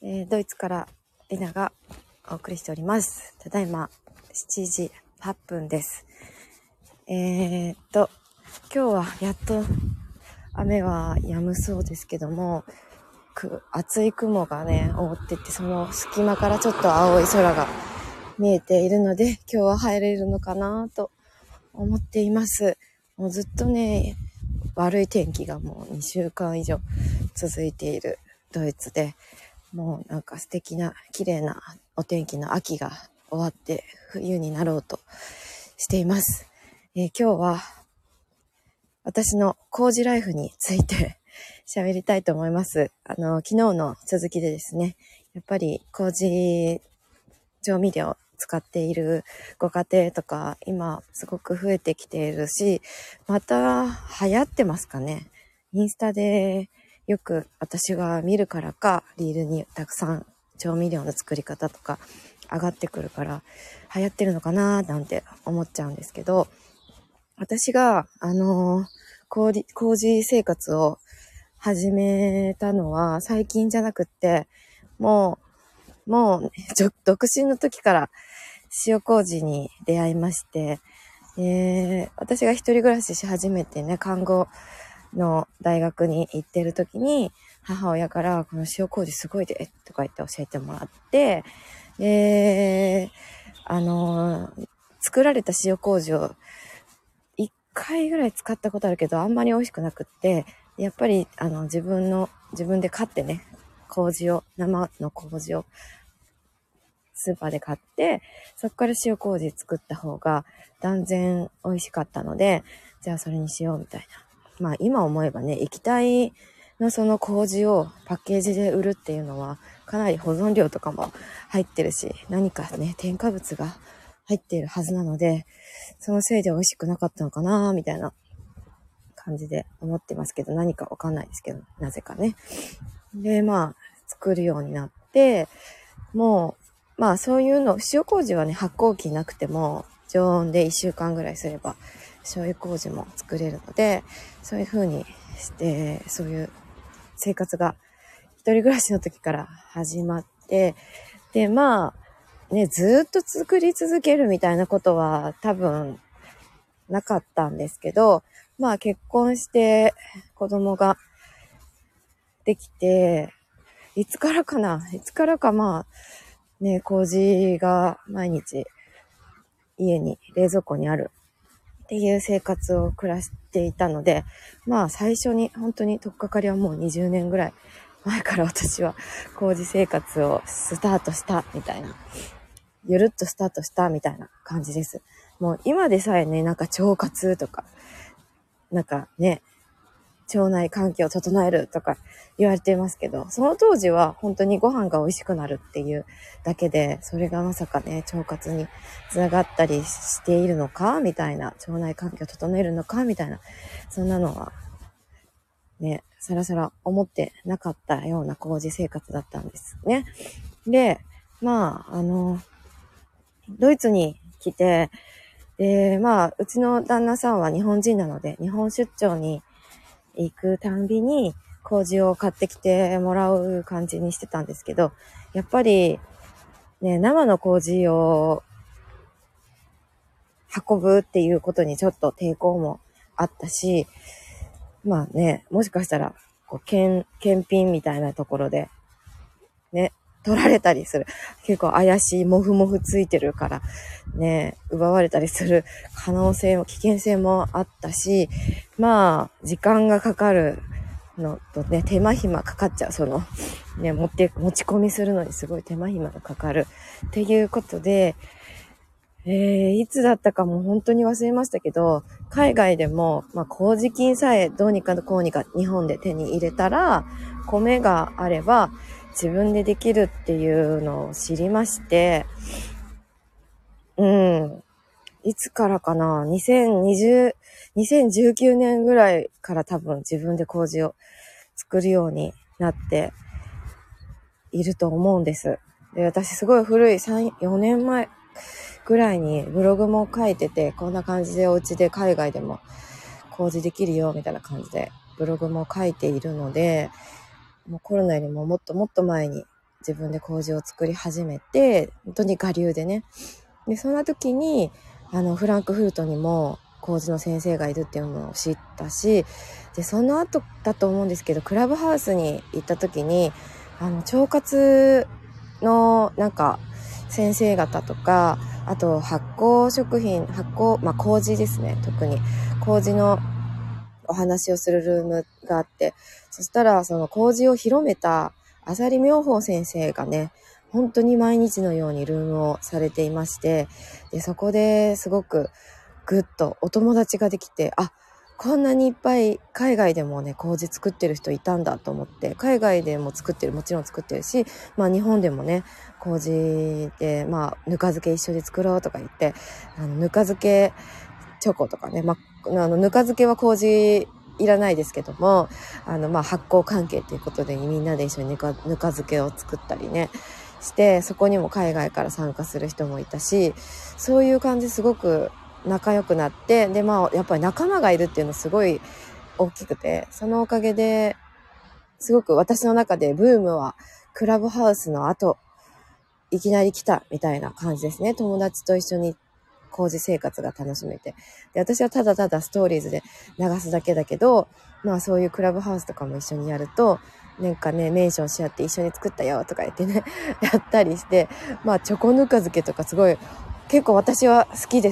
ドイツからレナがお送りしております。ただいま7時8分です。今日はやっと雨は止むそうですけども、厚い雲がね覆ってて、その隙間からちょっと青い空が見えているので、今日は入れるのかなと思っています。もうずっとね、悪い天気がもう2週間以上続いているドイツで、もうなんか素敵な綺麗なお天気の秋が終わって冬になろうとしています。今日は私の工事ライフについて喋りたいと思います。昨日の続きでですね、やっぱり麹調味料使っているご家庭とか今すごく増えてきているし、また流行ってますかね。インスタでよく私が見るからか、リールにたくさん調味料の作り方とか上がってくるから流行ってるのかななんて思っちゃうんですけど、私が麹生活を始めたのは最近じゃなくって、もう、ね、独身の時から塩麹に出会いまして、私が一人暮らしし始めてね、看護の大学に行ってる時に、母親からこの塩麹すごいでとか言って教えてもらって、作られた塩麹を1回ぐらい使ったことあるけど、あんまり美味しくなくって、やっぱり自分で買ってね、生の麹をスーパーで買って、そこから塩麹作った方が断然美味しかったので、じゃあそれにしようみたいな。まあ今思えばね、液体のその麹をパッケージで売るっていうのはかなり保存料とかも入ってるし、何かね、添加物が入っているはずなので、そのせいで美味しくなかったのかなみたいな感じで思ってますけど、何かわかんないですけど、なぜかね。で、まあ作るようになって、もうまあそういうの、塩麹はね、発酵期なくても常温で1週間ぐらいすれば醤油麹も作れるので、そういう風にしてそういう生活が一人暮らしの時から始まって、でまあね、ずっと作り続けるみたいなことは多分なかったんですけど、まあ結婚して子供ができて、いつからかまあね、麹が毎日家に冷蔵庫にあるっていう生活を暮らしていたので、まあ最初に本当に取っかかりはもう20年ぐらい前から私は麹生活をスタートしたみたいな、ゆるっとスタートしたみたいな感じです。もう今でさえね、なんか腸活とか、なんかね、腸内環境を整えるとか言われていますけど、その当時は本当にご飯が美味しくなるっていうだけで、それがまさかね、腸活につながったりしているのかみたいな、腸内環境を整えるのかみたいな、そんなのはね、さらさら思ってなかったような麹生活だったんですね。で、まあ、ドイツに来て、で、まあ、うちの旦那さんは日本人なので、日本出張に行くたんびに麹を買ってきてもらう感じにしてたんですけど、やっぱりね、生の麹を運ぶっていうことにちょっと抵抗もあったし、まあね、もしかしたらこう検品みたいなところでね、取られたりする、結構怪しいモフモフついてるからね、奪われたりする可能性も危険性もあったし、まあ時間がかかるのとね、手間暇かかっちゃう、そのね、持ち込みするのにすごい手間暇がかかるっていうことで、いつだったかも本当に忘れましたけど、海外でも、まあ、麹菌さえどうにかこうにか日本で手に入れたら、米があれば自分でできるっていうのを知りまして、いつからかな、2019年ぐらいから多分自分で麹を作るようになっていると思うんです。で、私すごい古い3、4年前ぐらいにブログも書いてて、こんな感じでお家で海外でも麹できるよみたいな感じでブログも書いているので、もうコロナよりももっともっと前に自分で麹を作り始めて、本当に我流でね。で、そんな時に、フランクフルトにも麹の先生がいるっていうのを知ったし、で、その後だと思うんですけど、クラブハウスに行った時に、腸活のなんか先生方とか、あと発酵食品、麹ですね、特に。麹のお話をするルームがあって、そしたらその麹を広めた浅利妙法先生がね、本当に毎日のようにルームをされていまして、で、そこですごくぐっとお友達ができて、こんなにいっぱい海外でもね、麹作ってる人いたんだと思って、海外でももちろん作ってるし、日本でもね、麹で、ぬか漬け一緒に作ろうとか言って、ぬか漬けチョコとかね、ぬか漬けは麹いらないですけども、発酵関係ということでみんなで一緒にぬか漬けを作ったりね、して、そこにも海外から参加する人もいたし、そういう感じすごく仲良くなって、で、やっぱり仲間がいるっていうのすごい大きくて、そのおかげで、すごく私の中でブームはクラブハウスの後、いきなり来たみたいな感じですね。友達と一緒に麹生活が楽しめて。で、私はただただストーリーズで流すだけだけど、そういうクラブハウスとかも一緒にやると、なんかね、メンションし合って一緒に作ったよとか言ってね、やったりして、チョコぬか漬けとかすごい、結構私は好きです。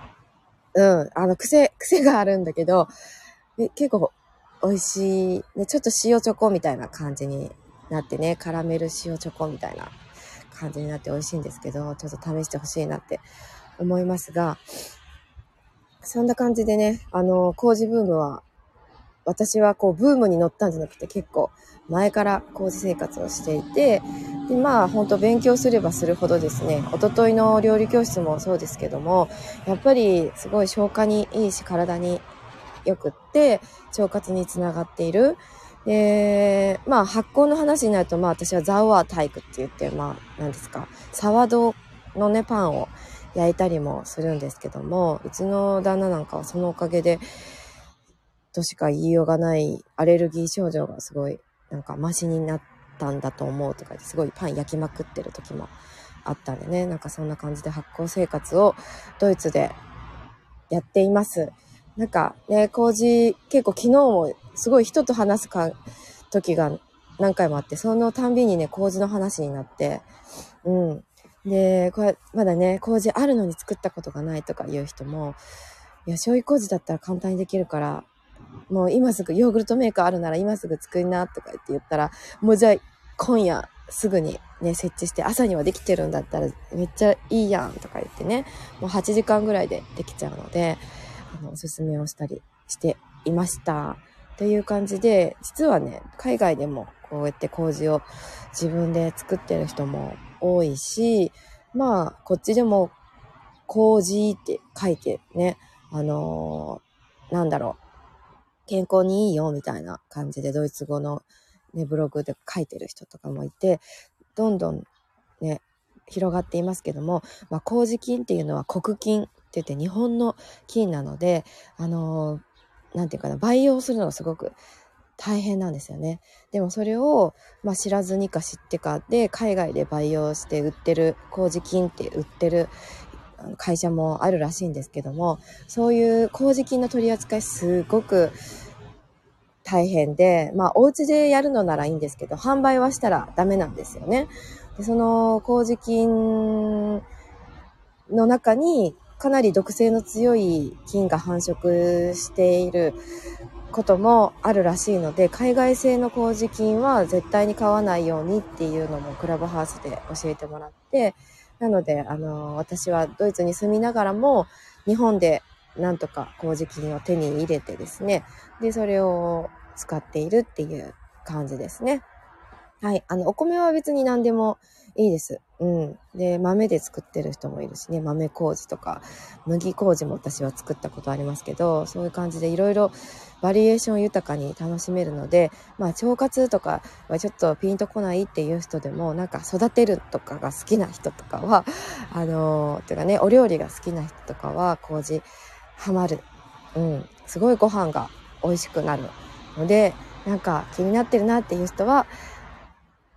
癖があるんだけど、結構美味しい、ね、ちょっと塩チョコみたいな感じになってね、カラメル塩チョコみたいな感じになって美味しいんですけど、ちょっと試してほしいなって思いますが、そんな感じでね、麹ブームは、私はこうブームに乗ったんじゃなくて結構前から麹生活をしていて、で本当勉強すればするほどですね、一昨日の料理教室もそうですけども、やっぱりすごい消化にいいし体によくって腸活につながっている。で、発酵の話になると私はザワータイクって言って何ですか、サワドのねパンを焼いたりもするんですけども、うちの旦那なんかはそのおかげでとしか言いようがないアレルギー症状がすごいなんかマシになったんだと思うとか言って、すごいパン焼きまくってる時もあったんでね、なんかそんな感じで発酵生活をドイツでやっています。なんかね、麹結構昨日もすごい人と話す時が何回もあって、そのたんびにね麹の話になって、で、これまだね麹あるのに作ったことがないとかいう人も、いや醤油麹だったら簡単にできるから、もう今すぐヨーグルトメーカーあるなら今すぐ作りなとか言って言ったら、もうじゃあ今夜すぐにね設置して朝にはできてるんだったらめっちゃいいやんとか言ってね、もう8時間ぐらいでできちゃうので、おすすめをしたりしていましたという感じで、実はね海外でもこうやって麹を自分で作ってる人も多いし、こっちでも麹って書いてね、なんだろう、健康にいいよみたいな感じでドイツ語の、ね、ブログで書いてる人とかもいて、どんどんね広がっていますけども、麹菌っていうのは黒菌って言って日本の菌なので、なんていうかな、培養するのがすごく大変なんですよね。でもそれを、知らずにか知ってかで海外で培養して売ってる、麹菌って売ってる会社もあるらしいんですけども、そういう麹菌の取り扱いすごく大変で、お家でやるのならいいんですけど、販売はしたらダメなんですよね。で、その麹菌の中にかなり毒性の強い菌が繁殖していることもあるらしいので、海外製の麹菌は絶対に買わないようにっていうのもクラブハウスで教えてもらって、なので私はドイツに住みながらも日本でなんとか麹菌を手に入れてですね、でそれを使っているっていう感じですね。はい。お米は別に何でもいいです。で、豆で作ってる人もいるしね、豆麹とか、麦麹も私は作ったことありますけど、そういう感じでいろいろバリエーション豊かに楽しめるので、腸活とかはちょっとピンとこないっていう人でも、なんか育てるとかが好きな人とかは、ていうかね、お料理が好きな人とかは麹ハマる。すごいご飯が美味しくなるので、なんか気になってるなっていう人は、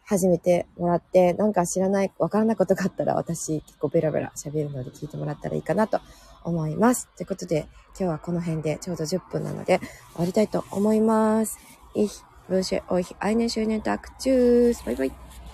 始めてもらって、なんか知らない、わからないことがあったら私結構ベラベラ喋るので聞いてもらったらいいかなと思います。ということで今日はこの辺でちょうど10分なので終わりたいと思います。Ich wünsche euch einen schönen Tag. Tschüss. Bye bye.